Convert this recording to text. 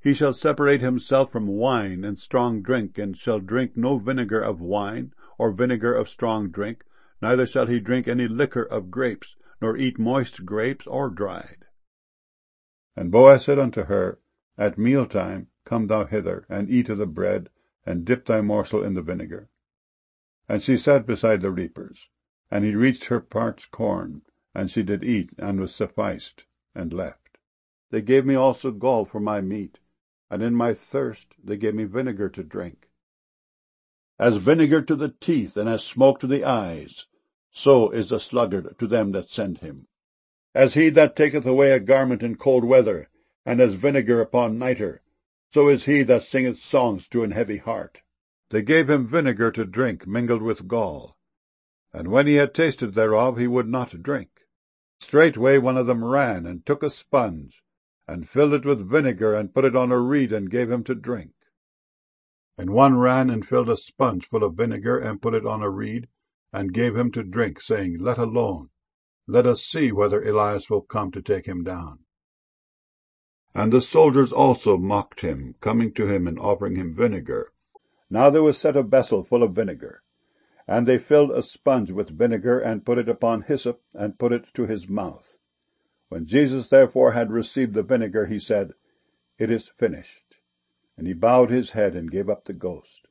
He shall separate himself from wine and strong drink, and shall drink no vinegar of wine, or vinegar of strong drink, neither shall he drink any liquor of grapes, nor eat moist grapes or dried. And Boaz said unto her, At mealtime come thou hither, and eat of the bread, and dip thy morsel in the vinegar. And she sat beside the reapers. And he reached her parched corn, and she did eat, and was sufficed, and left. They gave me also gall for my meat, and in my thirst they gave me vinegar to drink. As vinegar to the teeth, and as smoke to the eyes, so is the sluggard to them that send him. As he that taketh away a garment in cold weather, and as vinegar upon nitre, so is he that singeth songs to an heavy heart. They gave him vinegar to drink mingled with gall, and when he had tasted thereof, he would not drink. Straightway one of them ran, and took a sponge, and filled it with vinegar, and put it on a reed, and gave him to drink. And one ran, and filled a sponge full of vinegar, and put it on a reed, and gave him to drink, saying, Let alone, let us see whether Elias will come to take him down. And the soldiers also mocked him, coming to him and offering him vinegar. Now there was set a vessel full of vinegar, and they filled a sponge with vinegar, and put it upon hyssop, and put it to his mouth. When Jesus therefore had received the vinegar, he said, It is finished. And he bowed his head and gave up the ghost.